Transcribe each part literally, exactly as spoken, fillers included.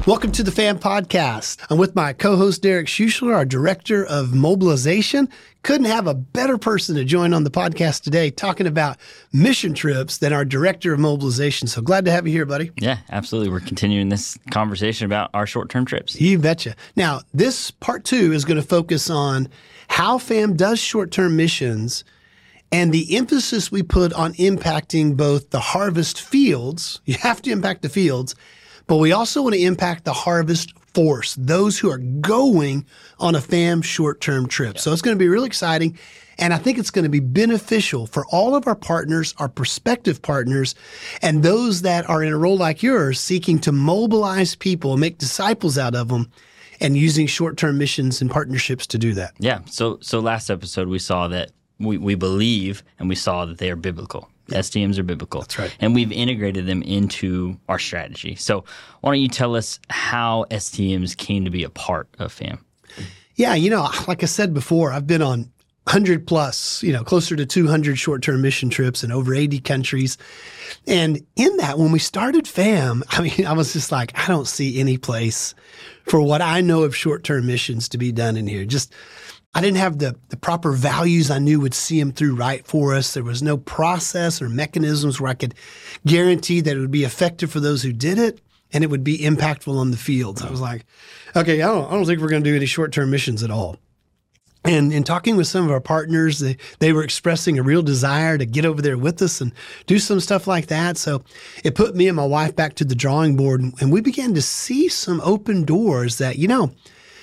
Welcome to the FAM Podcast. I'm with my co-host Derek Schuschler, our Director of Mobilization. Couldn't have a better person to join on the podcast today talking about mission trips than our Director of Mobilization. So glad to have you here, buddy. Yeah, absolutely. We're continuing this conversation about our short-term trips. You betcha. Now, this part two is going to focus on how FAM does short-term missions and the emphasis we put on impacting both the harvest fields. You have to impact the fields, but we also want to impact the harvest force, those who are going on a FAM short-term trip. Yeah. So it's going to be really exciting, and I think it's going to be beneficial for all of our partners, our prospective partners, and those that are in a role like yours seeking to mobilize people, make disciples out of them, and using short-term missions and partnerships to do that. Yeah. So so last episode we saw that we, we believe and we saw that they are biblical. S T Ms are biblical. That's right. And we've integrated them into our strategy. So why don't you tell us how S T Ms came to be a part of FAM? Yeah, you know, like I said before, I've been on one hundred plus, you know, closer to two hundred short-term mission trips in over eighty countries. And in that, when we started FAM, I mean, I was just like, I don't see any place for what I know of short-term missions to be done in here. Just I didn't have the, the proper values I knew would see them through right for us. There was no process or mechanisms where I could guarantee that it would be effective for those who did it and it would be impactful on the fields. I was like, okay, I don't, I don't think we're going to do any short-term missions at all. And in talking with some of our partners, they, they were expressing a real desire to get over there with us and do some stuff like that. So it put me and my wife back to the drawing board, and, and we began to see some open doors that, you know,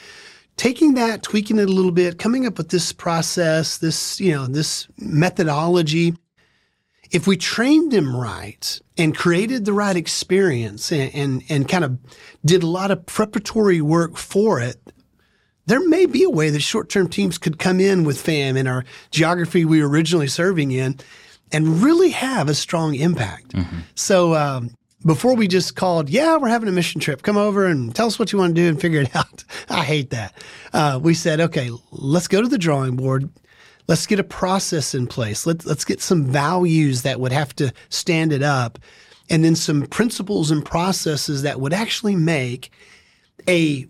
taking that, tweaking it a little bit, coming up with this process, this, you know, this methodology, if we trained them right and created the right experience and, and, and kind of did a lot of preparatory work for it, there may be a way that short-term teams could come in with FAM in our geography we were originally serving in and really have a strong impact. Mm-hmm. So, um, before we just called, yeah, we're having a mission trip. Come over and tell us what you want to do and figure it out. I hate that. Uh, we said, okay, let's go to the drawing board. Let's get a process in place. Let's, let's get some values that would have to stand it up, and then some principles and processes that would actually make a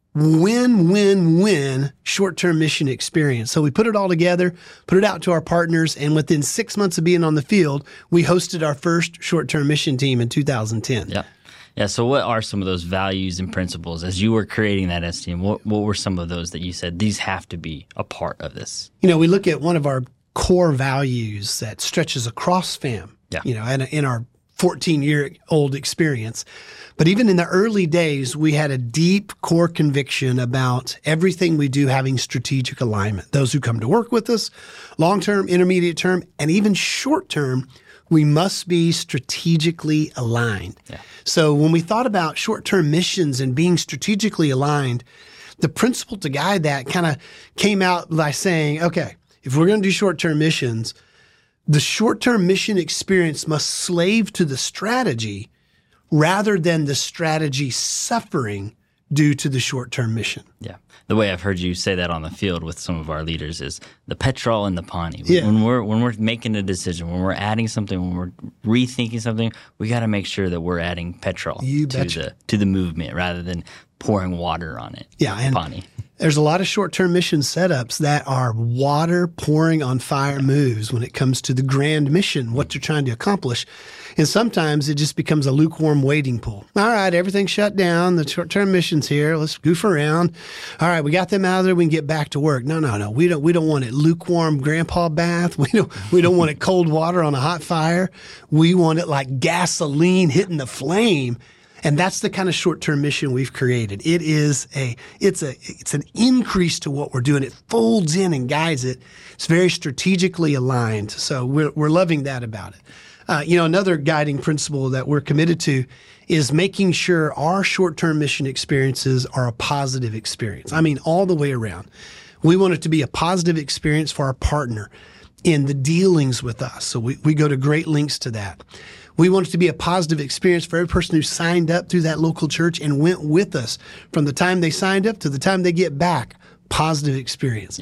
win-win-win short-term mission experience. So we put it all together, put it out to our partners, and within six months of being on the field, we hosted our first short-term mission team in two thousand ten. Yeah. Yeah. So what are some of those values and principles as you were creating that S T M? What, what were some of those that you said, these have to be a part of this? You know, we look at one of our core values that stretches across FAM, yeah. you know, in, in our fourteen-year-old experience. But even in the early days, we had a deep core conviction about everything we do having strategic alignment. Those who come to work with us, long-term, intermediate term, and even short-term, we must be strategically aligned. Yeah. So when we thought about short-term missions and being strategically aligned, the principle to guide that kind of came out by saying, okay, if we're going to do short-term missions, the short-term mission experience must slave to the strategy rather than the strategy suffering due to the short-term mission. Yeah. The way I've heard you say that on the field with some of our leaders is the petrol and the Pawnee. Yeah. When we're when we're making a decision, when we're adding something, when we're rethinking something, we got to make sure that we're adding petrol you to betcha. the to the movement rather than pouring water on it. Yeah, and Pawnee. There's a lot of short-term mission setups that are water pouring on fire moves when it comes to the grand mission, what they're trying to accomplish. And sometimes it just becomes a lukewarm wading pool. All right, everything's shut down. The short-term mission's here. Let's goof around. All right, we got them out of there. We can get back to work. No, no, no. We don't. We don't want it lukewarm grandpa bath. We don't. We don't want it cold water on a hot fire. We want it like gasoline hitting the flame. And that's the kind of short-term mission we've created. It is a, it's a, it's an increase to what we're doing. It folds in and guides it. It's very strategically aligned. So we're, we're loving that about it. Uh, you know, another guiding principle that we're committed to is making sure our short-term mission experiences are a positive experience. I mean, all the way around. We want it to be a positive experience for our partner in the dealings with us. So we, we go to great lengths to that. We want it to be a positive experience for every person who signed up through that local church and went with us from the time they signed up to the time they get back. Positive experience. Yeah.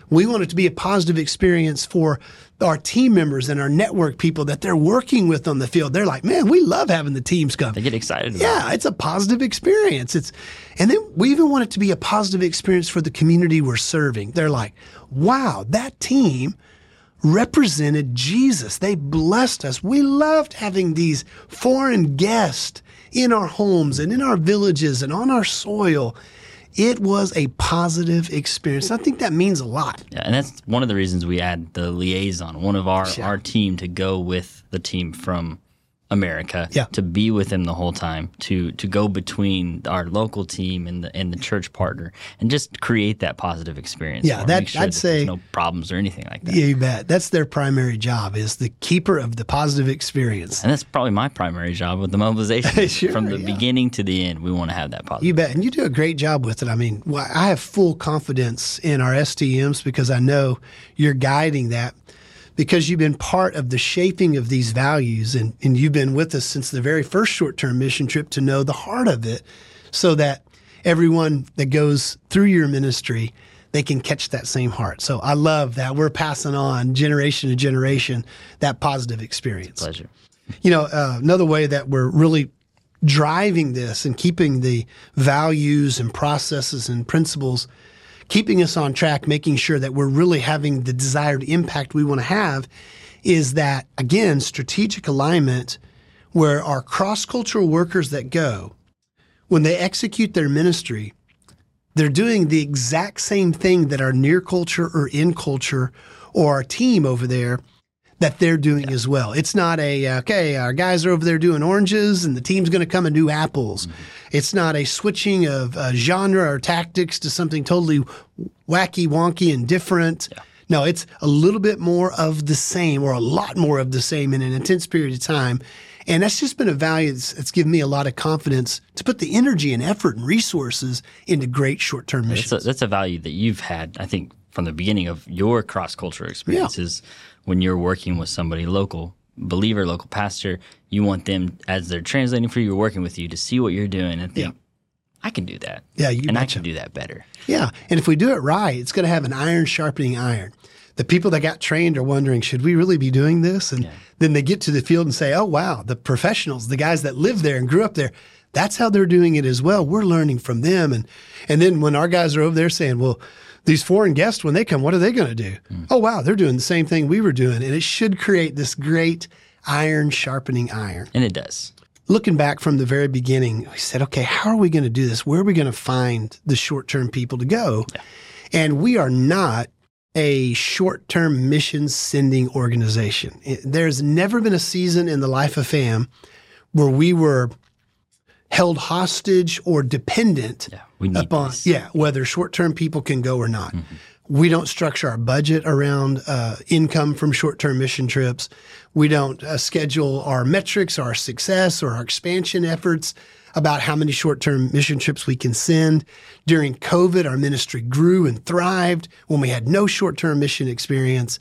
We want it to be a positive experience for our team members and our network people that they're working with on the field. They're like, man, we love having the teams come. They get excited about Yeah, it. it's a positive experience. It's, and then we even want it to be a positive experience for the community we're serving. They're like, wow, that team represented Jesus. They blessed us. We loved having these foreign guests in our homes and in our villages and on our soil. It was a positive experience. I think that means a lot. Yeah, and that's one of the reasons we add the liaison, one of our, Yeah. our team to go with the team from America, Yeah. to be with them the whole time, to to go between our local team and the and the church partner, and just create that positive experience. Yeah, for 'em. that- Make sure I'd that say- there's no problems or anything like that. Yeah, you bet. That's their primary job, is the keeper of the positive experience. And that's probably my primary job with the mobilization. Sure, From the yeah. beginning to the end, we want to have that positive. You bet. And you do a great job with it. I mean, well, I have full confidence in our S T Ms because I know you're guiding that, because you've been part of the shaping of these values, and, and you've been with us since the very first short-term mission trip to know the heart of it, so that everyone that goes through your ministry, they can catch that same heart. So I love that we're passing on generation to generation that positive experience. Pleasure. You know, uh, another way that we're really driving this and keeping the values and processes and principles, keeping us on track, making sure that we're really having the desired impact we want to have, is that, again, strategic alignment, where our cross-cultural workers that go, when they execute their ministry, they're doing the exact same thing that our near culture or in culture or our team over there, that they're doing as well. It's not a, okay, our guys are over there doing oranges and the team's going to come and do apples. Mm-hmm. It's not a switching of uh, genre or tactics to something totally wacky, wonky, and different. Yeah. No, it's a little bit more of the same, or a lot more of the same in an intense period of time. And that's just been a value that's, that's given me a lot of confidence to put the energy and effort and resources into great short-term missions. That's a, that's a value that you've had, I think, from the beginning of your cross-cultural experiences. Yeah. When you're working with somebody local, believer, local pastor, you want them, as they're translating for you or working with you, to see what you're doing and think, yeah. I can do that. Yeah, you And betcha. I can do that better. Yeah, and if we do it right, it's going to have an iron sharpening iron. The people that got trained are wondering, should we really be doing this? And yeah. then they get to the field and say, oh, wow, the professionals, the guys that live there and grew up there, that's how they're doing it as well. We're learning from them. And and then when our guys are over there saying, well, these foreign guests, when they come, what are they going to do? Mm. Oh, wow, they're doing the same thing we were doing. And it should create this great iron sharpening iron. And it does. Looking back from the very beginning, we said, okay, how are we going to do this? Where are we going to find the short-term people to go? Yeah. And we are not a short-term mission sending organization. It, there's never been a season in the life of FAM where we were held hostage or dependent yeah, we need upon, this. yeah, whether short-term people can go or not. Mm-hmm. We don't structure our budget around uh, income from short-term mission trips. We don't uh, schedule our metrics, our success, or our expansion efforts about how many short-term mission trips we can send. During COVID, our ministry grew and thrived when we had no short-term mission experience.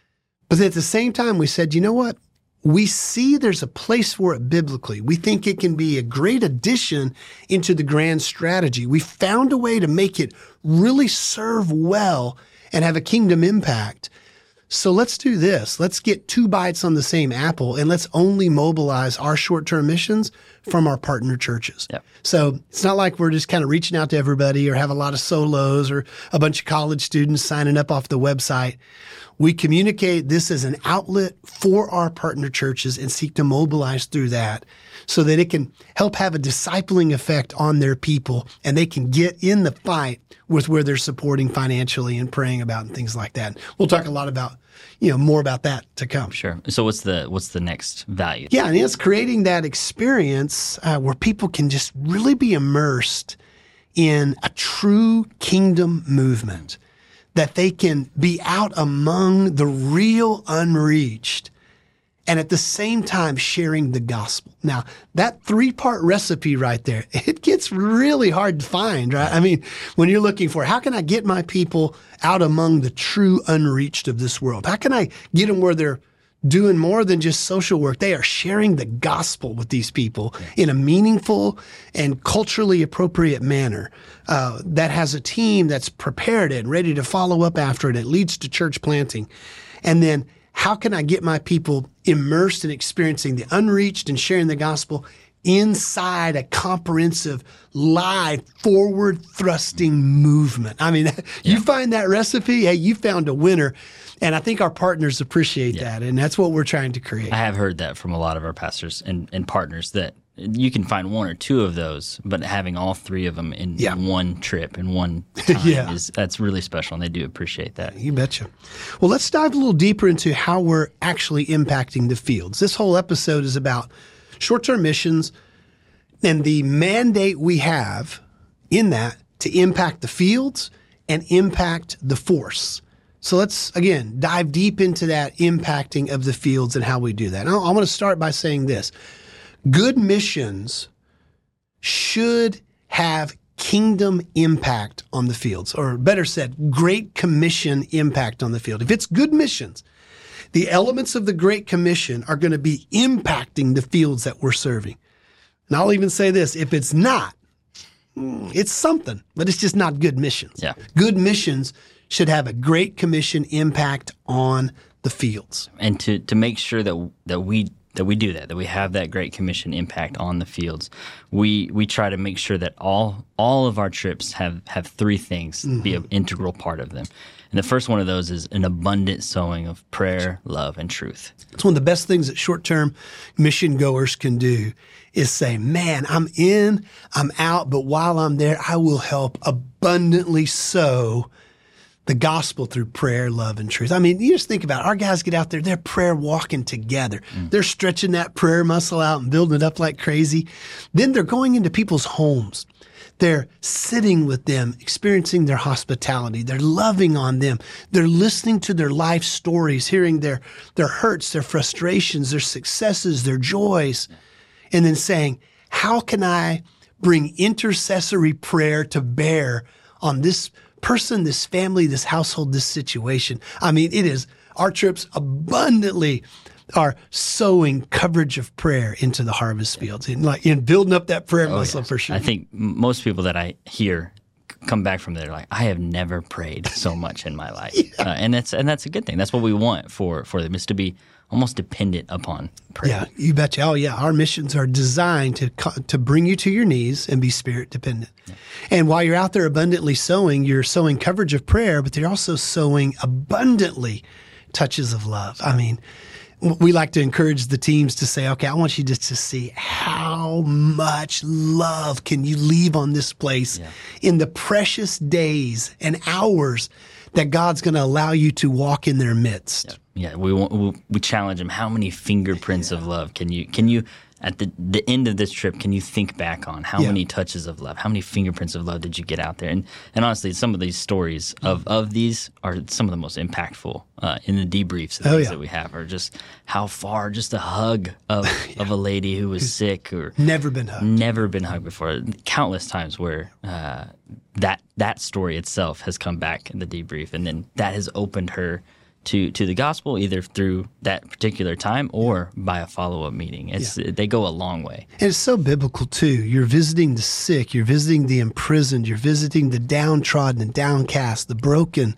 But at the same time, we said, you know what? We see there's a place for it biblically. We think it can be a great addition into the grand strategy. We found a way to make it really serve well and have a kingdom impact. So let's do this. Let's get two bites on the same apple, and let's only mobilize our short-term missions from our partner churches. Yep. So it's not like we're just kind of reaching out to everybody or have a lot of solos or a bunch of college students signing up off the website. We communicate this as an outlet for our partner churches and seek to mobilize through that so that it can help have a discipling effect on their people, and they can get in the fight with where they're supporting financially and praying about and things like that. We'll talk a lot about, you know, more about that to come. Sure. So what's the what's the next value? Yeah, and it's creating that experience uh, where people can just really be immersed in a true kingdom movement, that they can be out among the real unreached and at the same time sharing the gospel. Now, that three-part recipe right there, it gets really hard to find, right? I mean, when you're looking for, how can I get my people out among the true unreached of this world? How can I get them where they're doing more than just social work. They are sharing the gospel with these people yeah. in a meaningful and culturally appropriate manner uh, that has a team that's prepared and ready to follow up after it. It leads to church planting. And then how can I get my people immersed in experiencing the unreached and sharing the gospel inside a comprehensive, live, forward-thrusting movement? I mean, yeah. you find that recipe, hey, you found a winner. And I think our partners appreciate yeah. that, and that's what we're trying to create. I have heard that from a lot of our pastors and, and partners, that you can find one or two of those, but having all three of them in yeah. one trip, in one time, yeah. is that's really special, and they do appreciate that. You betcha. Well, let's dive a little deeper into how we're actually impacting the fields. This whole episode is about short-term missions and the mandate we have in that to impact the fields and impact the force. So let's, again, dive deep into that impacting of the fields and how we do that. Now, I want to start by saying this. Good missions should have kingdom impact on the fields, or better said, Great Commission impact on the field. If it's good missions, the elements of the Great Commission are going to be impacting the fields that we're serving. And I'll even say this, if it's not, it's something, but it's just not good missions. Yeah. Good missions should have a Great Commission impact on the fields. And to, to make sure that that we that we do that, that we have that Great Commission impact on the fields, we we try to make sure that all all of our trips have, have three things mm-hmm. be an integral part of them. And the first one of those is an abundant sowing of prayer, love, and truth. It's one of the best things that short-term mission goers can do is say, man, I'm in, I'm out, but while I'm there, I will help abundantly sow the gospel through prayer, love, and truth. I mean, you just think about it. Our guys get out there, they're prayer walking together. Mm. They're stretching that prayer muscle out and building it up like crazy. Then they're going into people's homes. They're sitting with them, experiencing their hospitality. They're loving on them. They're listening to their life stories, hearing their, their hurts, their frustrations, their successes, their joys, and then saying, how can I bring intercessory prayer to bear on this person, this family, this household, this situation? I mean, it is, our trips abundantly are sowing coverage of prayer into the harvest fields and like in building up that prayer oh, muscle yes. for sure. I think most people that I hear come back from there like, I have never prayed so much in my life. yeah. uh, and that's and that's a good thing. That's what we want for, for them, is to be almost dependent upon prayer. Yeah, you betcha. Oh, yeah. Our missions are designed to to bring you to your knees and be spirit dependent. Yeah. And while you're out there abundantly sowing, you're sowing coverage of prayer, but they're also sowing abundantly touches of love. I mean, we like to encourage the teams to say, okay, I want you just to see how much love can you leave on this place yeah. in the precious days and hours that God's going to allow you to walk in their midst. Yeah, yeah. we want, we, we challenge them. How many fingerprints yeah. of love can you can you at the the end of this trip? Can you think back on how yeah. many touches of love? How many fingerprints of love did you get out there? And and honestly, some of these stories of, of these are some of the most impactful uh, in the debriefs and oh, things yeah. that we have. Are just how far just a hug of yeah. of a lady who was sick or never been hugged, never been hugged before. Countless times where. Uh, that that story itself has come back in the debrief, and then that has opened her to to the gospel, either through that particular time or by a follow-up meeting. It's yeah. They go a long way. And it's so biblical, too. You're visiting the sick. You're visiting the imprisoned. You're visiting the downtrodden and downcast, the broken,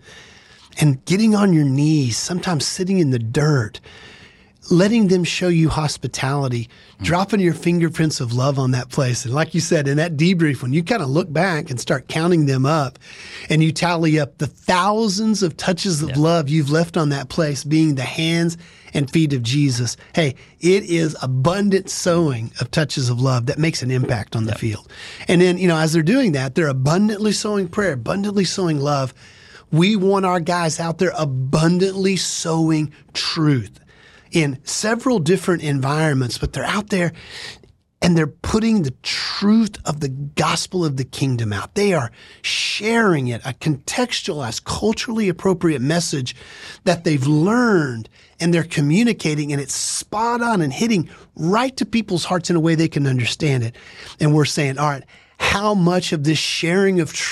and getting on your knees, sometimes sitting in the dirt, letting them show you hospitality, mm. dropping your fingerprints of love on that place. And like you said, in that debrief, when you kind of look back and start counting them up and you tally up the thousands of touches of yeah. love you've left on that place being the hands and feet of Jesus, hey, it is abundant sowing of touches of love that makes an impact on the yeah. field. And then, you know, as they're doing that, they're abundantly sowing prayer, abundantly sowing love. We want our guys out there abundantly sowing truth in several different environments, but they're out there and they're putting the truth of the gospel of the kingdom out. They are sharing it, a contextualized, culturally appropriate message that they've learned, and they're communicating, and it's spot on and hitting right to people's hearts in a way they can understand it. And we're saying, all right, how much of this sharing of truth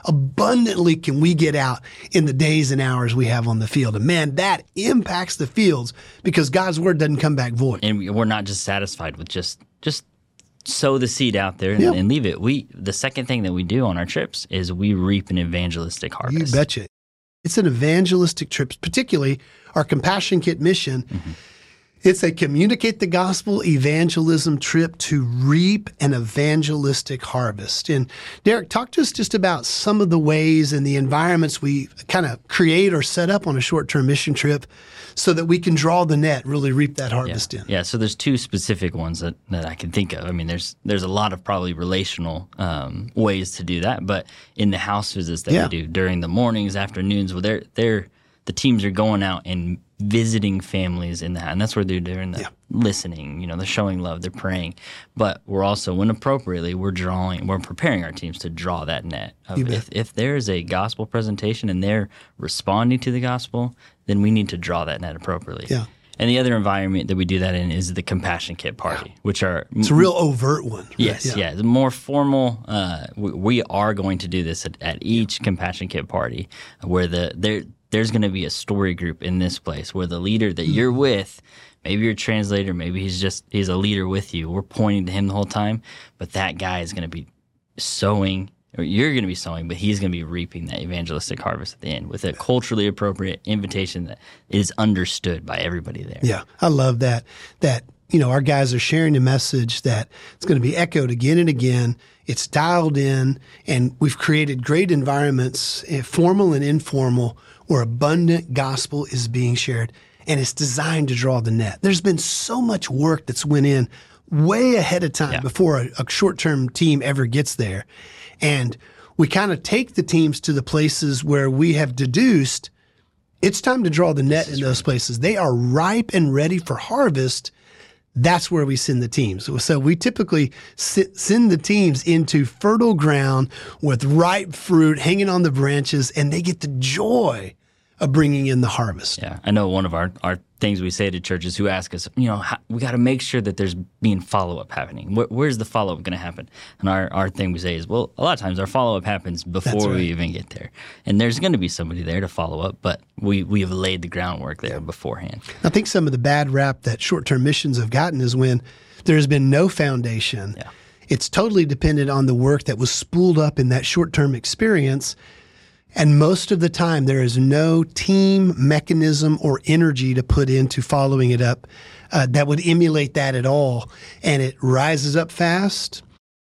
abundantly can we get out in the days and hours we have on the field? And man, that impacts the fields because God's word doesn't come back void. And we're not just satisfied with just just sow the seed out there and, Yep. and leave it. We the second thing that we do on our trips is we reap an evangelistic harvest. You betcha. It's an evangelistic trip, particularly our Compassion Kit mission. Mm-hmm. It's a communicate the gospel evangelism trip to reap an evangelistic harvest. And Derek, talk to us just about some of the ways and the environments we kind of create or set up on a short-term mission trip so that we can draw the net, really reap that harvest yeah. in. Yeah, so there's two specific ones that, that I can think of. I mean, there's there's a lot of probably relational um, ways to do that, but in the house visits that Yeah. we do during the mornings, afternoons, well, they're they're the teams are going out and visiting families in the house, and that's where they're doing the Yeah. listening. You know, they're showing love, they're praying, but we're also, when appropriately, we're drawing, we're preparing our teams to draw that net. Of You bet. if if there is a gospel presentation and they're responding to the gospel, then we need to draw that net appropriately. Yeah. And the other environment that we do that in is the Compassion Kit party, which are It's a real overt one. right? yes, yeah, the more formal. Uh, we, we are going to do this at, at each Compassion Kit party, where the there there's going to be a story group in this place where the leader that you're with, maybe you're a translator, maybe he's just he's a leader with you. We're pointing to him the whole time, but that guy is going to be sowing. Or you're going to be sowing, but he's going to be reaping that evangelistic harvest at the end with a culturally appropriate invitation that is understood by everybody there. Yeah, I love that. That, you know, our guys are sharing a message that it's going to be echoed again and again. It's dialed in, and we've created great environments, eh, formal and informal, where abundant gospel is being shared, and it's designed to draw the net. There's been so much work that's went in way ahead of time Yeah. before a, a short-term team ever gets there. And we kind of take the teams to the places where we have deduced it's time to draw the net in those places. They are ripe and ready for harvest. That's where we send the teams. So we typically send the teams into fertile ground with ripe fruit hanging on the branches, and they get the joy of bringing in the harvest. Yeah, I know one of our, our things we say to churches who ask us, you know, how, we got to make sure that there's being follow-up happening. Where, where's the follow-up going to happen? And our, our thing we say is, well, a lot of times our follow-up happens before That's right. we even get there. And there's going to be somebody there to follow up, but we, we have laid the groundwork there beforehand. I think some of the bad rap that short-term missions have gotten is when there's been no foundation. Yeah. It's totally dependent on the work that was spooled up in that short-term experience. And most of the time, there is no team mechanism or energy to put into following it up uh, that would emulate that at all. And it rises up fast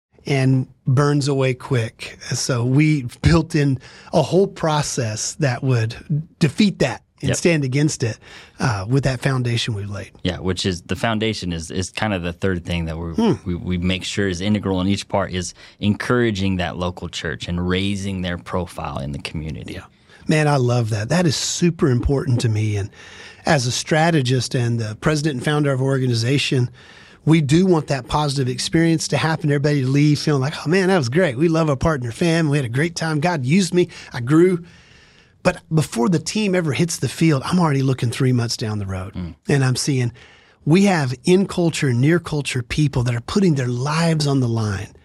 and burns away quick. So we built in a whole process that would defeat that and Yep. stand against it uh, with that foundation we've laid. Yeah, which is the foundation is, is kind of the third thing that we're, Hmm. we we make sure is integral in each part is encouraging that local church and raising their profile in the community. Man, I love that. That is super important to me. And as a strategist and the president and founder of our organization, we do want that positive experience to happen. Everybody to leave feeling like, oh man, that was great. We love our partner fam. We had a great time. God used me. I grew. But before the team ever hits the field, I'm already looking three months down the road. Mm. And I'm seeing we have in culture, near culture people that are putting their lives on the line.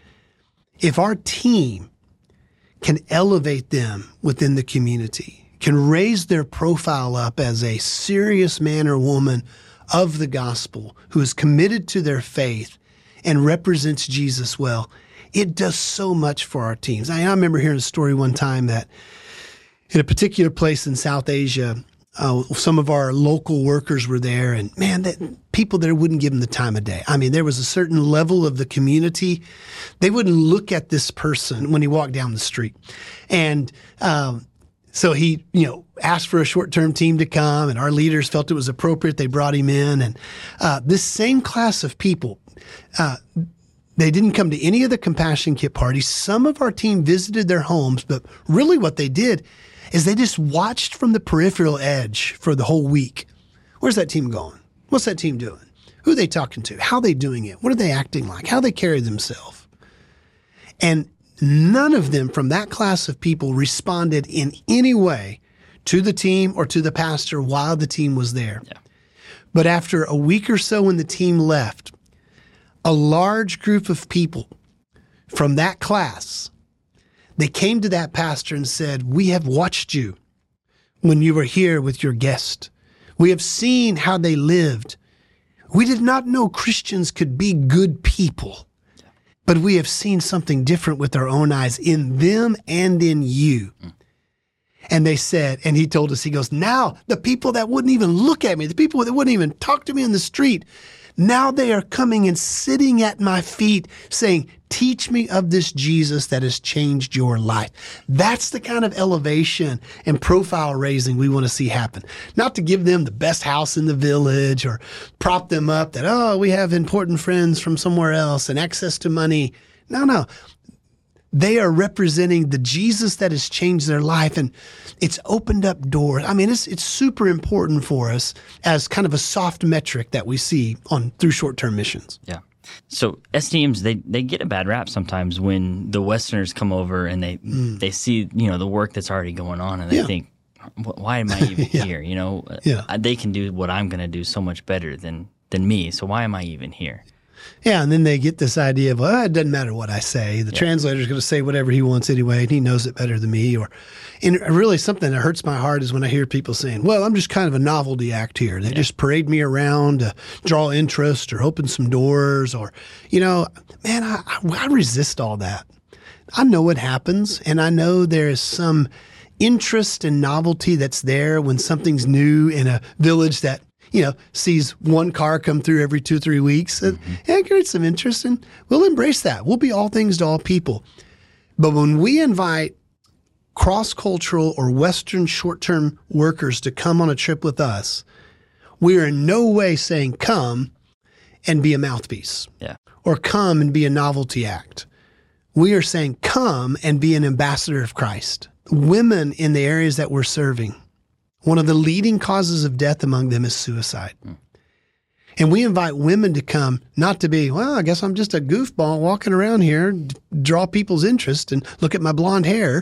If our team can elevate them within the community, can raise their profile up as a serious man or woman of the gospel who is committed to their faith and represents Jesus well, it does so much for our teams. I, I remember hearing a story one time that in a particular place in South Asia, uh, some of our local workers were there, and man, that people there wouldn't give them the time of day. I mean, there was a certain level of the community. They wouldn't look at this person when he walked down the street. And um, so he, you know, asked for a short-term team to come, and our leaders felt it was appropriate. They brought him in. And uh, this same class of people, uh, they didn't come to any of the Compassion Kit parties. Some of our team visited their homes, but really what they did is they just watched from the peripheral edge for the whole week. Where's that team going? What's that team doing? Who are they talking to? How are they doing it? What are they acting like? How they carry themselves? And none of them from that class of people responded in any way to the team or to the pastor while the team was there. Yeah. But after a week or so when the team left, a large group of people from that class They came to that pastor and said, we have watched you when you were here with your guest. We have seen how they lived. We did not know Christians could be good people, but we have seen something different with our own eyes in them and in you. Mm. And they said, and he told us, he goes, now the people that wouldn't even look at me, the people that wouldn't even talk to me in the street, now they are coming and sitting at my feet saying, teach me of this Jesus that has changed your life. That's the kind of elevation and profile raising we want to see happen. Not to give them the best house in the village or prop them up that, oh, we have important friends from somewhere else and access to money. No, no. They are representing the Jesus that has changed their life, and it's opened up doors. I mean, it's it's super important for us as kind of a soft metric that we see on through short-term missions. Yeah. So S D Ms, they, they get a bad rap sometimes when the Westerners come over and they mm. they see, you know, the work that's already going on, and they yeah. think, why am I even yeah. here? You know, yeah. they can do what I'm going to do so much better than than me. So why am I even here? Yeah, and then they get this idea of, well, it doesn't matter what I say. The yeah. translator's going to say whatever he wants anyway, and he knows it better than me. Or, and really something that hurts my heart is when I hear people saying, well, I'm just kind of a novelty act here. They yeah. just parade me around to draw interest or open some doors or, you know, man, I, I resist all that. I know what happens, and I know there is some interest and novelty that's there when something's new in a village that, you know, sees one car come through every two or three weeks. Mm-hmm. And it creates some interest, and we'll embrace that. We'll be all things to all people. But when we invite cross-cultural or Western short-term workers to come on a trip with us, we are in no way saying come and be a mouthpiece yeah. or come and be a novelty act. We are saying come and be an ambassador of Christ. Women in the areas that we're serving, one of the leading causes of death among them is suicide. Mm. And we invite women to come, not to be, well, I guess I'm just a goofball walking around here, d- draw people's interest and look at my blonde hair.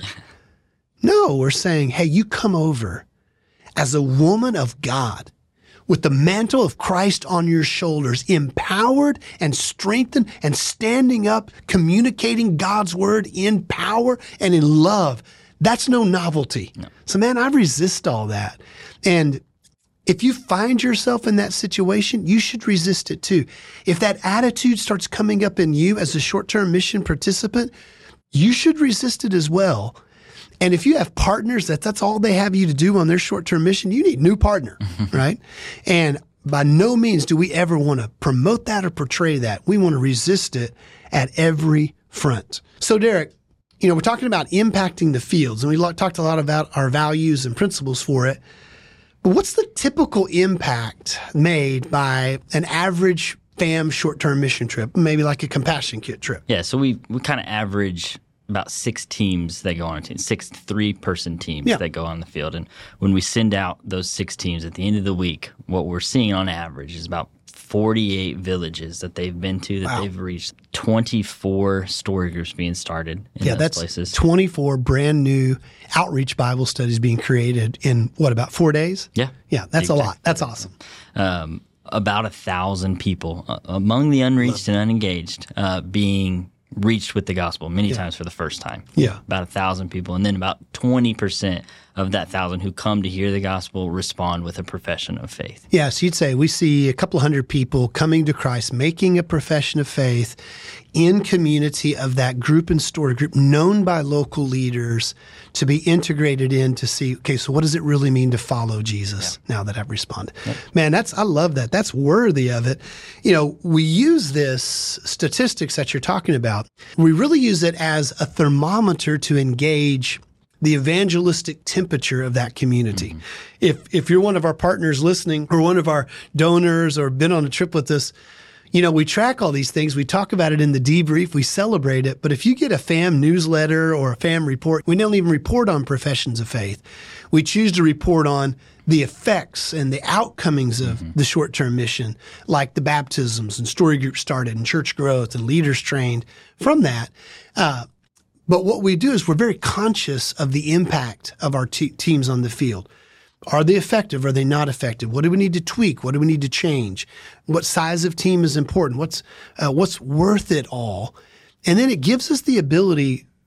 No, we're saying, hey, you come over as a woman of God with the mantle of Christ on your shoulders, empowered and strengthened and standing up, communicating God's word in power and in love. That's no novelty. No. So, man, I resist all that. And if you find yourself in that situation, you should resist it too. If that attitude starts coming up in you as a short-term mission participant, you should resist it as well. And if you have partners that that's all they have you to do on their short-term mission, you need a new partner, right? And by no means do we ever want to promote that or portray that. We want to resist it at every front. So, Derek, you know, we're talking about impacting the fields, and we talked a lot about our values and principles for it. But what's the typical impact made by an average FAM short-term mission trip, maybe like a Compassion Kit trip? Yeah, so we, we kind of average about six teams that go on a team, six three-person teams yeah. that go on the field. And when we send out those six teams at the end of the week, what we're seeing on average is about forty-eight villages that they've been to, that wow. they've reached, twenty-four story groups being started in yeah, those that's places. twenty-four brand new outreach Bible studies being created in, what, about four days? Yeah. Yeah, that's exactly. a lot. That's awesome. Um, about a thousand people uh, among the unreached and unengaged uh, being reached with the gospel, many yeah. times for the first time. Yeah. About a thousand people. And then about twenty percent of that thousand who come to hear the gospel respond with a profession of faith. Yeah, so you'd say we see a couple hundred people coming to Christ, making a profession of faith in community of that group and story group known by local leaders to be integrated in to see, okay, so what does it really mean to follow Jesus yeah. now that I've responded? Yeah. Man, that's I love that. That's worthy of it. You know, we use this statistics that you're talking about. We really use it as a thermometer to engage the evangelistic temperature of that community. Mm-hmm. If if you're one of our partners listening or one of our donors or been on a trip with us, you know, we track all these things. We talk about it in the debrief. We celebrate it. But if you get a FAM newsletter or a FAM report, we don't even report on professions of faith. We choose to report on the effects and the outcomings of mm-hmm. the short-term mission, like the baptisms and story groups started and church growth and leaders trained from that. Uh, But what we do is we're very conscious of the impact of our te- teams on the field. Are they effective? Are they not effective? What do we need to tweak? What do we need to change? What size of team is important? What's uh, what's worth it all? And then it gives us the ability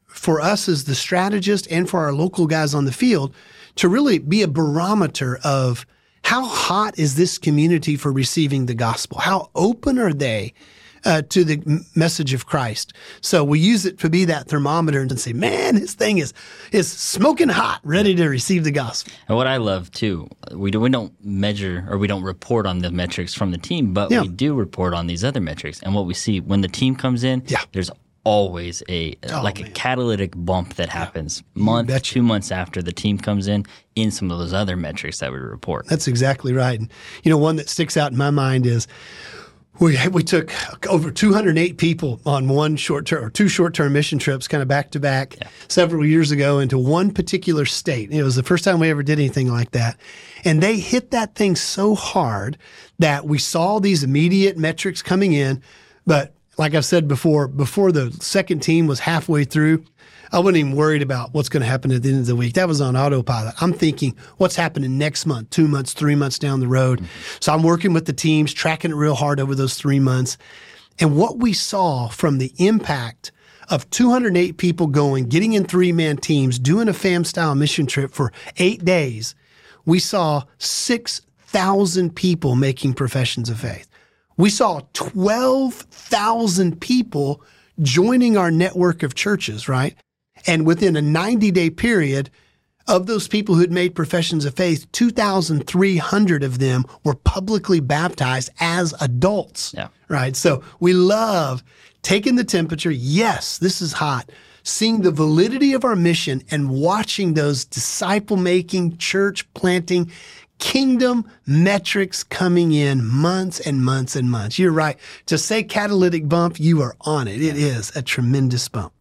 for us as the strategist and for our local guys on the field to really be a barometer of how hot is this community for receiving the gospel? How open are they uh, to the m- message of Christ? So we use it to be that thermometer and say, man, this thing is is smoking hot, ready to receive the gospel. And what I love too, we, do, we don't measure or we don't report on the metrics from the team, but Yeah. we do report on these other metrics. And what we see when the team comes in, Yeah. there's always a Oh, like man. a catalytic bump that happens month, betcha. two months after the team comes in in some of those other metrics that we report. That's exactly right. And, you know, one that sticks out in my mind is we we took over two hundred eight people on one short term or two short term mission trips, kind of back to back, several years ago into one particular state. It was the first time we ever did anything like that. And they hit that thing so hard that we saw these immediate metrics coming in. But like I've said before, before the second team was halfway through, I wasn't even worried about what's going to happen at the end of the week. That was on autopilot. I'm thinking what's happening next month, two months, three months down the road. Mm-hmm. So I'm working with the teams, tracking it real hard over those three months. And what we saw from the impact of two hundred eight people going, getting in three-man teams, doing a fam-style mission trip for eight days, we saw six thousand people making professions of faith. We saw twelve thousand people joining our network of churches, right? And within a ninety-day period, of those people who had made professions of faith, two thousand three hundred of them were publicly baptized as adults, Yeah. right? So we love taking the temperature. Yes, this is hot. Seeing the validity of our mission and watching those disciple-making, church-planting, kingdom metrics coming in months and months and months. You're right. To say catalytic bump, you are on it. It is a tremendous bump.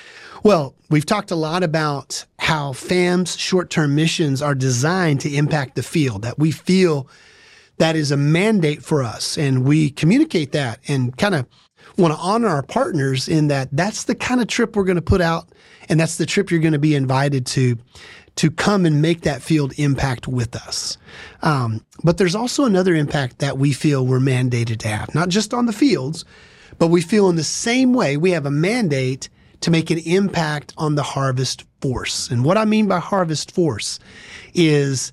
Well, we've talked a lot about how FAM's short-term missions are designed to impact the field, that we feel that is a mandate for us. And we communicate that and kind of want to honor our partners in that that's the kind of trip we're going to put out. And that's the trip you're going to be invited to, to come and make that field impact with us. Um, but there's also another impact that we feel we're mandated to have, not just on the fields, but we feel in the same way we have a mandate to make an impact on the harvest force. And what I mean by harvest force is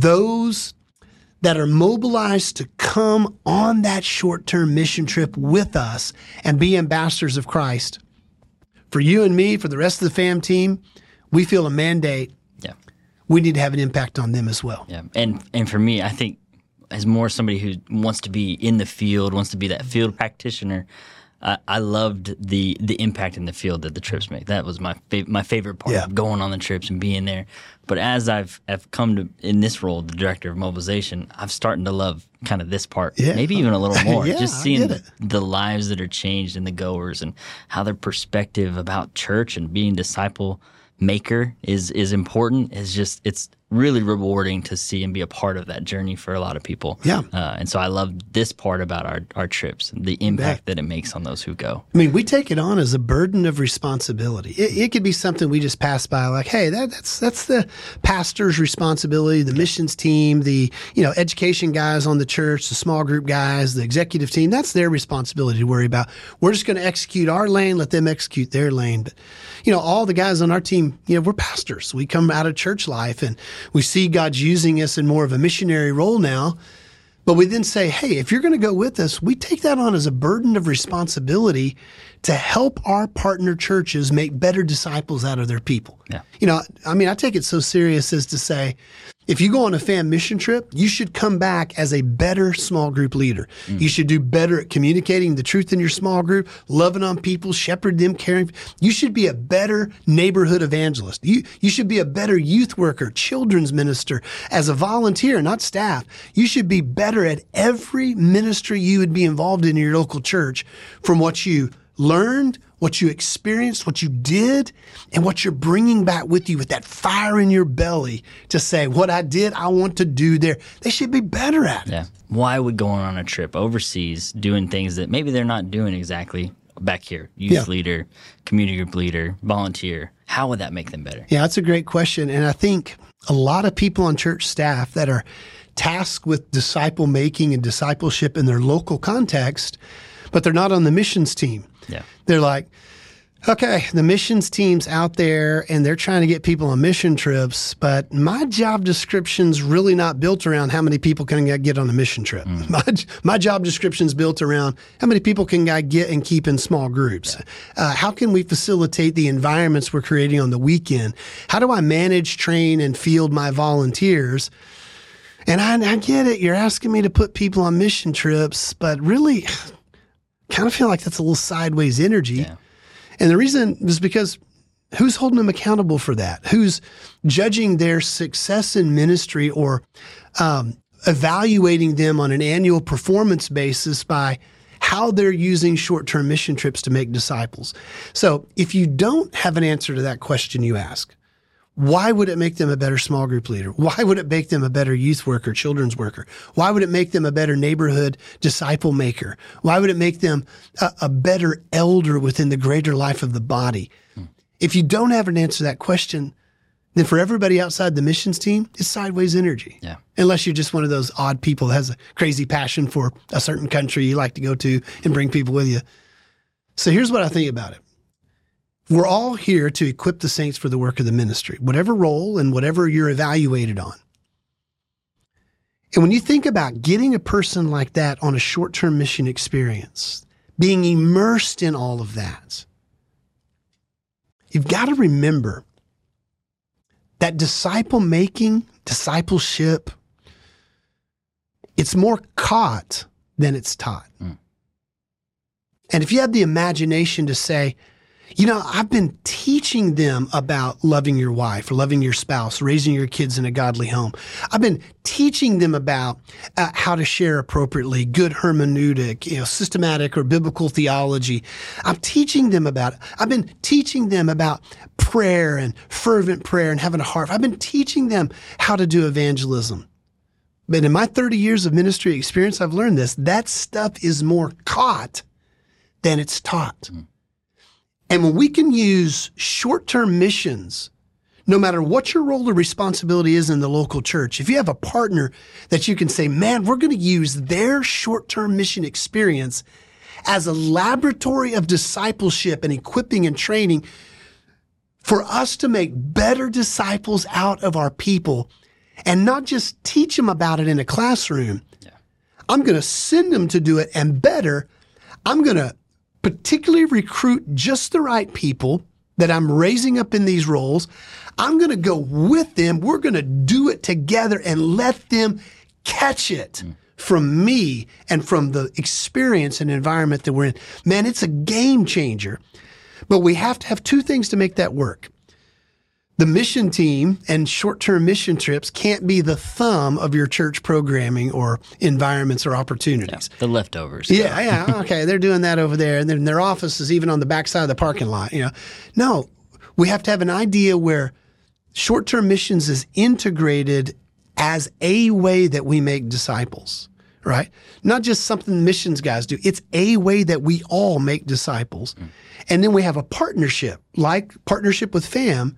those that are mobilized to come on that short-term mission trip with us and be ambassadors of Christ. For you and me, for the rest of the FAM team, we feel a mandate. Yeah. We need to have an impact on them as well. Yeah. And and for me, I think as more somebody who wants to be in the field, wants to be that field practitioner, I, I loved the the impact in the field that the trips make. That was my fav- my favorite part Yeah. of going on the trips and being there. But as I've have come to in this role, the director of mobilization, I'm starting to love kind of this part, Yeah. maybe even a little more. Yeah, Just I seeing get the, it. the lives that are changed in the goers and how their perspective about church and being disciple maker is is important. Is just it's really rewarding to see and be a part of that journey for a lot of people. Yeah. Uh, and so I love this part about our, our trips, the impact that it makes on those who go. I mean, we take it on as a burden of responsibility. It, it could be something we just pass by, like, hey, that, that's that's the pastor's responsibility, the missions team, the you know education guys on the church, the small group guys, the executive team. That's their responsibility to worry about. We're just going to execute our lane, let them execute their lane. But you know, all the guys on our team, you know, we're pastors. We come out of church life, and we see God's using us in more of a missionary role now. But we then say, hey, if you're going to go with us, we take that on as a burden of responsibility to help our partner churches make better disciples out of their people. Yeah. You know, I mean, I take it so serious as to say, if you go on a FAM mission trip, you should come back as a better small group leader. Mm. You should do better at communicating the truth in your small group, loving on people, shepherd them, caring. You should be a better neighborhood evangelist. You, you should be a better youth worker, children's minister, as a volunteer, not staff. You should be better at every ministry you would be involved in in your local church from what you learned, what you experienced, what you did, and what you're bringing back with you with that fire in your belly to say, what I did, I want to do there. They should be better at it. Yeah. Why would going on a trip overseas doing things that maybe they're not doing exactly back here? Youth Yeah. leader, community group leader, volunteer. How would that make them better? Yeah, that's a great question. And I think a lot of people on church staff that are tasked with disciple making and discipleship in their local context, but they're not on the missions team. Yeah. They're like, Okay, the missions team's out there and they're trying to get people on mission trips, but my job description's really not built around how many people can I get on a mission trip. Mm. My, my job description's built around how many people can I get and keep in small groups. Yeah. Uh, how can we facilitate the environments we're creating on the weekend? How do I manage, train, and field my volunteers? And I, I get it. You're asking me to put people on mission trips, but really kind of feel like that's a little sideways energy. Yeah. And the reason is because who's holding them accountable for that? Who's judging their success in ministry or um, evaluating them on an annual performance basis by how they're using short-term mission trips to make disciples? So if you don't have an answer to that question you ask, why would it make them a better small group leader? Why would it make them a better youth worker, children's worker? Why would it make them a better neighborhood disciple maker? Why would it make them a, a better elder within the greater life of the body? Hmm. If you don't have an answer to that question, then for everybody outside the missions team, it's sideways energy. Yeah. Unless you're just one of those odd people that has a crazy passion for a certain country you like to go to and bring people with you. So here's what I think about it. We're all here to equip the saints for the work of the ministry, whatever role and whatever you're evaluated on. And when you think about getting a person like that on a short-term mission experience, being immersed in all of that, you've got to remember that disciple making, discipleship, it's more caught than it's taught. Mm. And if you have the imagination to say, you know, I've been teaching them about loving your wife or loving your spouse, raising your kids in a godly home. I've been teaching them about uh, how to share appropriately, good hermeneutic, you know, systematic or biblical theology. I'm teaching them about it. I've been teaching them about prayer and fervent prayer and having a heart. I've been teaching them how to do evangelism. But in my thirty years of ministry experience, I've learned this. That stuff is more caught than it's taught. Mm. And when we can use short-term missions, no matter what your role or responsibility is in the local church, if you have a partner that you can say, man, we're going to use their short-term mission experience as a laboratory of discipleship and equipping and training for us to make better disciples out of our people and not just teach them about it in a classroom. Yeah. I'm going to send them to do it, and better, I'm going to particularly recruit just the right people that I'm raising up in these roles. I'm going to go with them. We're going to do it together and let them catch it mm. from me and from the experience and environment that we're in. Man, it's a game changer. But we have to have two things to make that work. The mission team and short-term mission trips can't be the thumb of your church programming or environments or opportunities. Yeah, the leftovers. Yeah, yeah, okay, they're doing that over there, and then their office is even on the backside of the parking lot. You know, no, we have to have an idea where short-term missions is integrated as a way that we make disciples, right? Not just something missions guys do. It's a way that we all make disciples. Mm. And then we have a partnership, like partnership with FAM,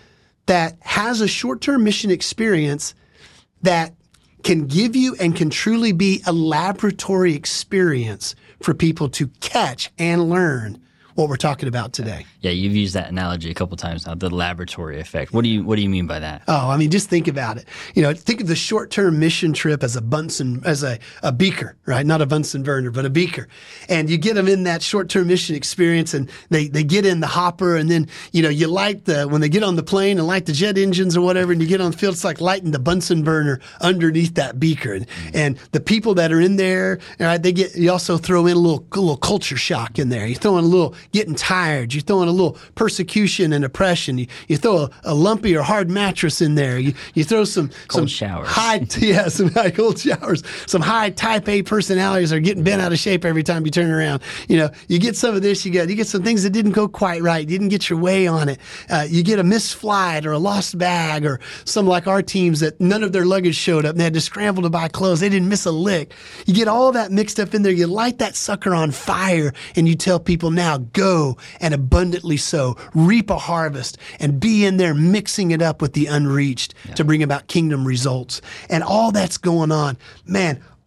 that has a short-term mission experience that can give you and can truly be a laboratory experience for people to catch and learn what we're talking about today. Yeah, you've used that analogy a couple times now, the laboratory effect. What do you what do you mean by that? Oh, I mean, just think about it. You know, think of the short-term mission trip as a Bunsen, as a, a beaker, right? Not a Bunsen burner, but a beaker. And you get them in that short-term mission experience, and they, they get in the hopper, and then, you know, you light the, when they get on the plane and light the jet engines or whatever, and you get on the field, it's like lighting the Bunsen burner underneath that beaker. And, mm-hmm. and the people that are in there, right, they get, you also throw in a little, a little culture shock in there. You throw in a little getting tired. You're throwing a little persecution and oppression. You, you throw a, a lumpy or hard mattress in there. You you throw some cold some showers. high yeah some high cold showers. Some high type A personalities are getting bent out of shape every time you turn around. You know, you get some of this. You get you get some things that didn't go quite right. You didn't get your way on it. Uh, you get a missed flight or a lost bag, or some like our teams that none of their luggage showed up and they had to scramble to buy clothes. They didn't miss a lick. You get all that mixed up in there. You light that sucker on fire and you tell people, now go and abundantly sow, reap a harvest, and be in there mixing it up with the unreached yeah. to bring about kingdom results. And all that's going on, man,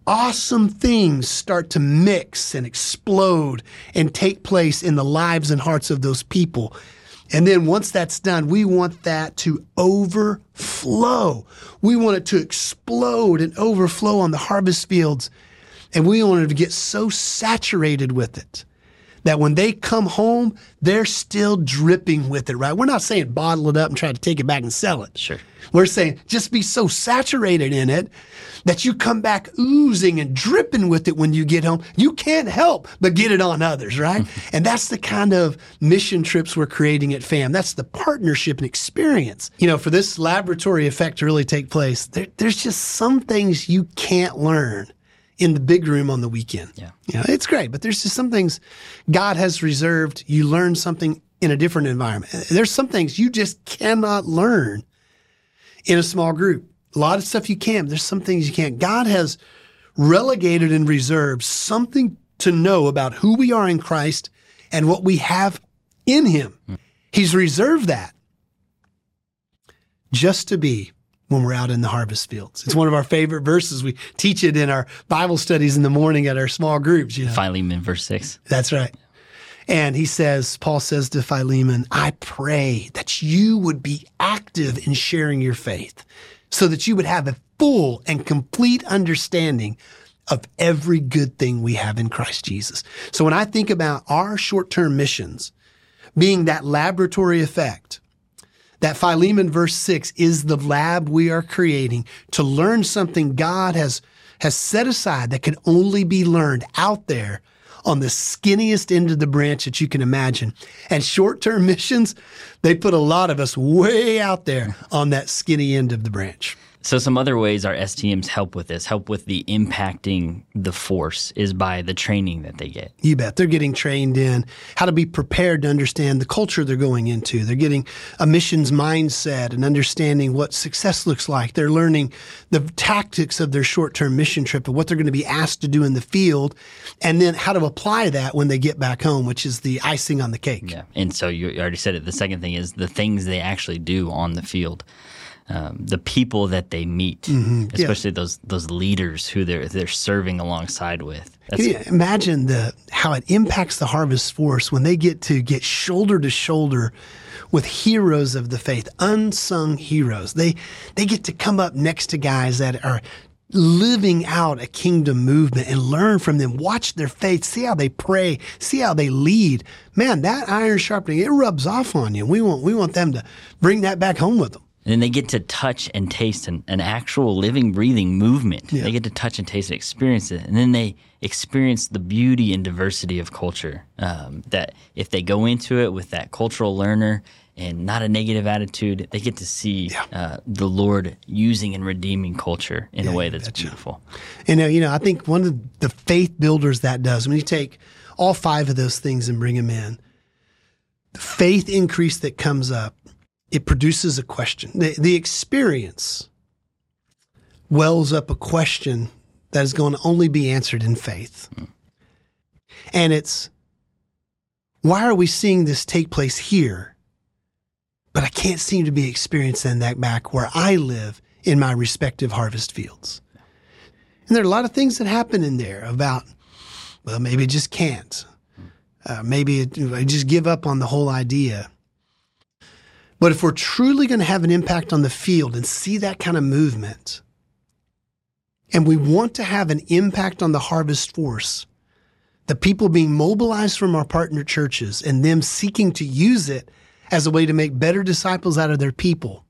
awesome things start to mix and explode and take place in the lives and hearts of those people. And then once that's done, we want that to overflow. We want it to explode and overflow on the harvest fields. And we want it to get so saturated with it that when they come home, they're still dripping with it, right? We're not saying bottle it up and try to take it back and sell it. Sure. We're saying just be so saturated in it that you come back oozing and dripping with it when you get home. You can't help but get it on others, right? And that's the kind of mission trips we're creating at FAM. That's the partnership and experience. You know, for this laboratory effect to really take place, there, there's just some things you can't learn in the big room on the weekend. Yeah. You know, it's great, but there's just some things God has reserved. You learn something in a different environment. There's some things you just cannot learn in a small group. A lot of stuff you can, but there's some things you can't. God has relegated and reserved something to know about who we are in Christ and what we have in Him. Mm. He's reserved that just to be when we're out in the harvest fields. It's one of our favorite verses. We teach it in our Bible studies in the morning at our small groups. You know? Philemon, verse six. That's right. And he says, Paul says to Philemon, I pray that you would be active in sharing your faith so that you would have a full and complete understanding of every good thing we have in Christ Jesus. So when I think about our short-term missions being that laboratory effect, that Philemon verse six is the lab we are creating to learn something God has, has set aside that can only be learned out there on the skinniest end of the branch that you can imagine. And short-term missions, they put a lot of us way out there on that skinny end of the branch. So some other ways our S T Ms help with this, help with the impacting the force, is by the training that they get. You bet. They're getting trained in how to be prepared to understand the culture they're going into. They're getting a missions mindset and understanding what success looks like. They're learning the tactics of their short-term mission trip and what they're going to be asked to do in the field, and then how to apply that when they get back home, which is the icing on the cake. Yeah. And so you already said it. The second thing is the things they actually do on the field. Um, the people that they meet, mm-hmm. especially yeah. those those leaders who they're they're serving alongside with. That's Can you imagine the how it impacts the harvest force when they get to get shoulder to shoulder with heroes of the faith, unsung heroes. They they get to come up next to guys that are living out a kingdom movement and learn from them, watch their faith, see how they pray, see how they lead. Man, that iron sharpening, it rubs off on you. We want we want them to bring that back home with them. And then they get to touch and taste an, an actual living, breathing movement. Yeah. They get to touch and taste and experience it. And then they experience the beauty and diversity of culture. Um, that if they go into it with that cultural learner and not a negative attitude, they get to see yeah. uh, the Lord using and redeeming culture in yeah, a way that's beautiful. And, uh, you know, I think one of the faith builders that does, when you take all five of those things and bring them in, the faith increase that comes up, it produces a question. The, the experience wells up a question that is going to only be answered in faith. Mm. And it's, why are we seeing this take place here, but I can't seem to be experiencing that back where I live in my respective harvest fields? And there are a lot of things that happen in there about, well, maybe it just can't. Uh, maybe it, I just give up on the whole idea. But if we're truly going to have an impact on the field and see that kind of movement, and we want to have an impact on the harvest force, the people being mobilized from our partner churches and them seeking to use it as a way to make better disciples out of their people,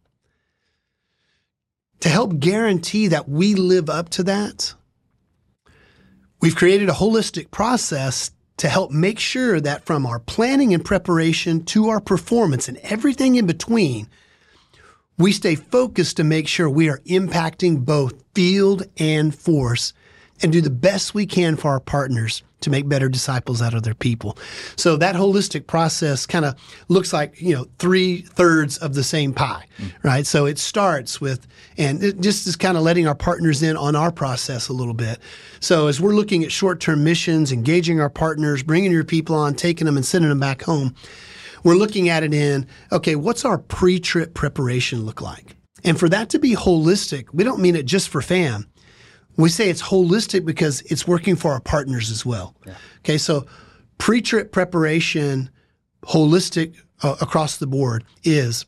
to help guarantee that we live up to that, we've created a holistic process to help make sure that from our planning and preparation to our performance and everything in between, we stay focused to make sure we are impacting both field and force and do the best we can for our partners to make better disciples out of their people. So that holistic process kind of looks like, you know, three thirds of the same pie, mm. right? So it starts with, and it just is kind of letting our partners in on our process a little bit. So as we're looking at short-term missions, engaging our partners, bringing your people on, taking them and sending them back home, we're looking at it in, okay, what's our pre-trip preparation look like? And for that to be holistic, we don't mean it just for FAM. We say it's holistic because it's working for our partners as well. Yeah. Okay, so pre-trip preparation, holistic uh, across the board is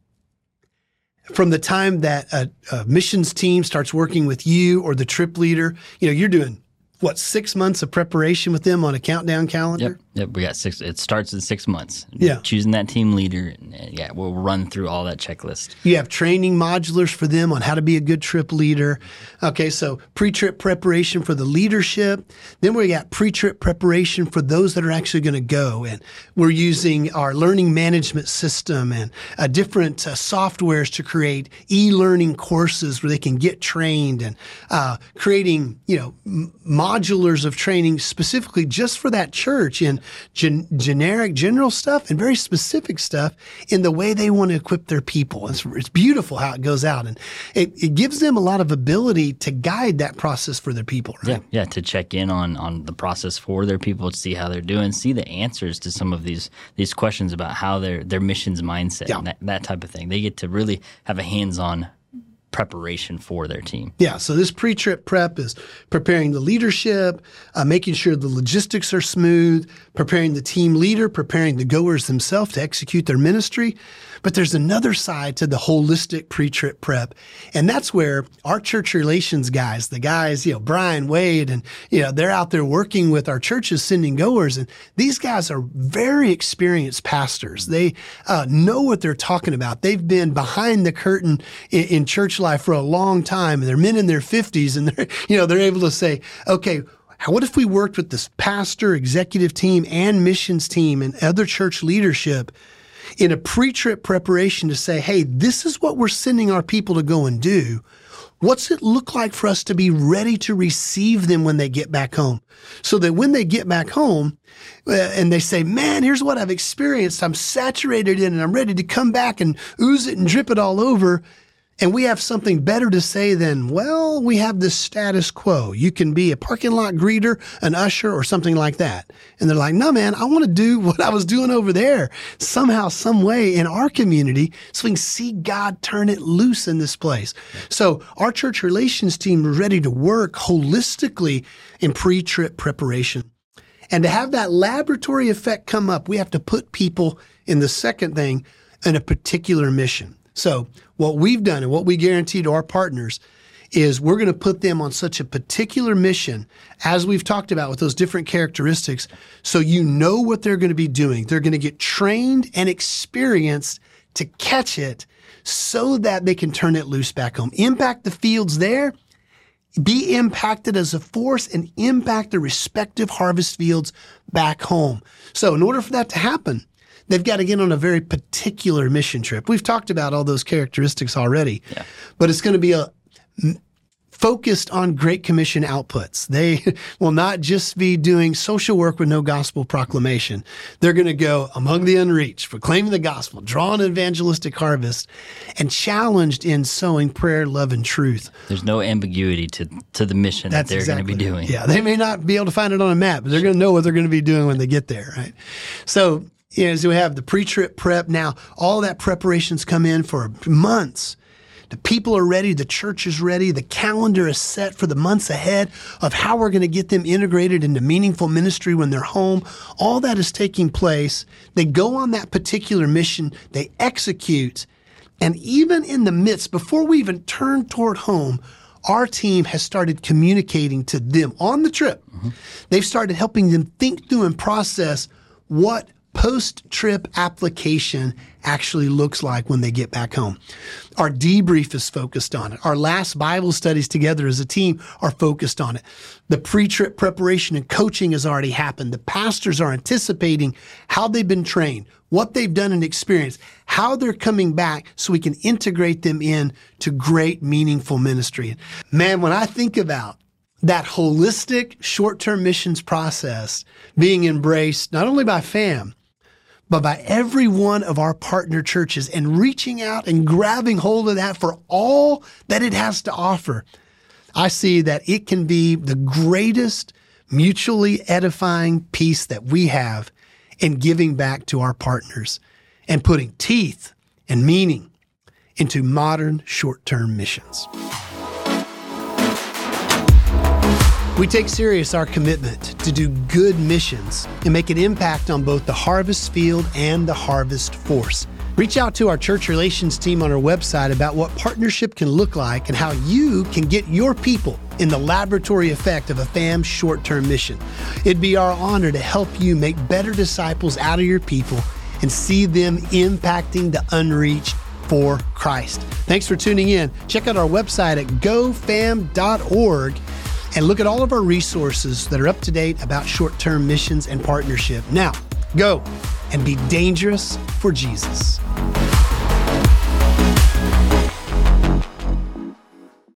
from the time that a, a missions team starts working with you or the trip leader, you know, you're doing what, six months of preparation with them on a countdown calendar? Yep, yep. We got six. It starts in six months. Yeah. Choosing that team leader. And, and yeah, we'll run through all that checklist. You have training modulars for them on how to be a good trip leader. Okay, so pre-trip preparation for the leadership. Then we got pre-trip preparation for those that are actually going to go. And we're using our learning management system and uh, different uh, softwares to create e-learning courses where they can get trained, and uh, creating, you know, m- modulars of training specifically just for that church in gen- generic, general stuff and very specific stuff in the way they want to equip their people. It's, it's beautiful how it goes out, and it, it gives them a lot of ability to guide that process for their people, right? Yeah, yeah, to check in on, on the process for their people, to see how they're doing, see the answers to some of these these questions about how their, their mission's mindset, yeah. and that, that type of thing. They get to really have a hands-on preparation for their team. Yeah, so this pre-trip prep is preparing the leadership, uh, making sure the logistics are smooth, preparing the team leader, preparing the goers themselves to execute their ministry. But there's another side to the holistic pre-trip prep, and that's where our church relations guys, the guys, you know, Brian, Wade, and, you know, they're out there working with our churches, sending goers, and these guys are very experienced pastors. They uh, know what they're talking about. They've been behind the curtain in, in church life for a long time, and they're men in their fifties, and they're, you know, they're able to say, okay, what if we worked with this pastor, executive team, and missions team and other church leadership in a pre-trip preparation to say, hey, this is what we're sending our people to go and do. What's it look like for us to be ready to receive them when they get back home? So that when they get back home uh, and they say, man, here's what I've experienced. I'm saturated in it. I'm ready to come back and ooze it and drip it all over. And we have something better to say than, well, we have this status quo. You can be a parking lot greeter, an usher, or something like that. And they're like, no, man, I want to do what I was doing over there somehow, some way in our community so we can see God turn it loose in this place. So our church relations team is ready to work holistically in pre-trip preparation. And to have that laboratory effect come up, we have to put people in the second thing in a particular mission. So what we've done and what we guarantee to our partners is we're going to put them on such a particular mission, as we've talked about with those different characteristics, so you know what they're going to be doing. They're going to get trained and experienced to catch it so that they can turn it loose back home. Impact the fields there, be impacted as a force, and impact the respective harvest fields back home. So in order for that to happen, they've got to get on a very particular mission trip. We've talked about all those characteristics already, yeah. But it's going to be a focused on Great Commission outputs. They will not just be doing social work with no gospel proclamation. They're going to go among the unreached, proclaiming the gospel, draw an evangelistic harvest, and challenged in sowing prayer, love, and truth. There's no ambiguity to, to the mission That's that they're exactly going to be doing. Yeah, they may not be able to find it on a map, but they're going to know what they're going to be doing when they get there, right? So, you know, so we have the pre-trip prep. Now, all that preparations come in for months. The people are ready. The church is ready. The calendar is set for the months ahead of how we're going to get them integrated into meaningful ministry when they're home. All that is taking place. They go on that particular mission. They execute. And even in the midst, before we even turn toward home, our team has started communicating to them on the trip. Mm-hmm. They've started helping them think through and process what post-trip application actually looks like when they get back home. Our debrief is focused on it. Our last Bible studies together as a team are focused on it. The pre-trip preparation and coaching has already happened. The pastors are anticipating how they've been trained, what they've done and experienced, how they're coming back so we can integrate them in to great, meaningful ministry. Man, when I think about that holistic short-term missions process being embraced not only by FAM, but by every one of our partner churches, and reaching out and grabbing hold of that for all that it has to offer, I see that it can be the greatest mutually edifying piece that we have in giving back to our partners and putting teeth and meaning into modern short-term missions. We take serious our commitment to do good missions and make an impact on both the harvest field and the harvest force. Reach out to our church relations team on our website about what partnership can look like and how you can get your people in the laboratory effect of a F A M short-term mission. It'd be our honor to help you make better disciples out of your people and see them impacting the unreached for Christ. Thanks for tuning in. Check out our website at go fam dot org and look at all of our resources that are up to date about short-term missions and partnership. Now, go and be dangerous for Jesus.